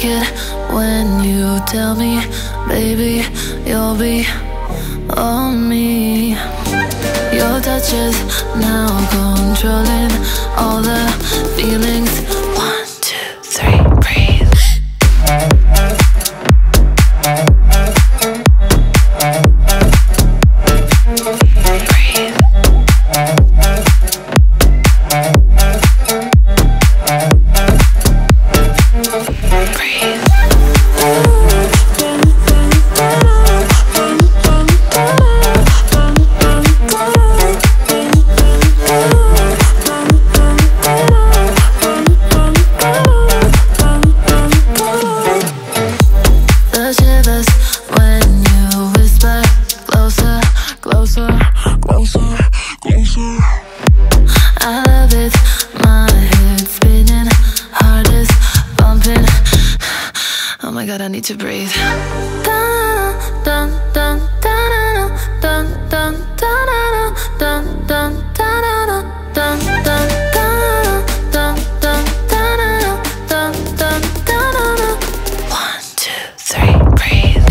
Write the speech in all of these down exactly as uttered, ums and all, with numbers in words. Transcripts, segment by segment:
like it when you tell me, baby, you'll be on me. Your touch is now controlling all the feelings. One, two, three, breathe. I love it, my head spinning, heart is bumping. Oh my God, I need to breathe. Dun dun dun dun dun dun dun dun dun dun dun dun dun dun dun dun dun. One, two, three, breathe.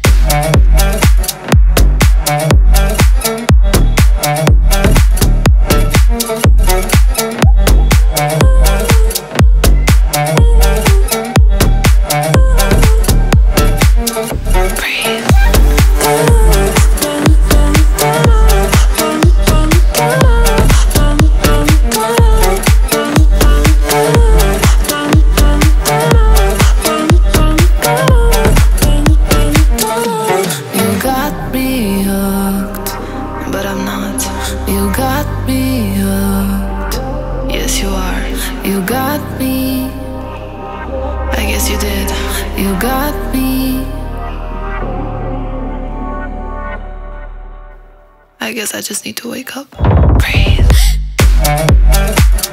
But I'm not. You got me hooked. Yes, you are. You got me. I guess you did. You got me. I guess I just need to wake up. Breathe.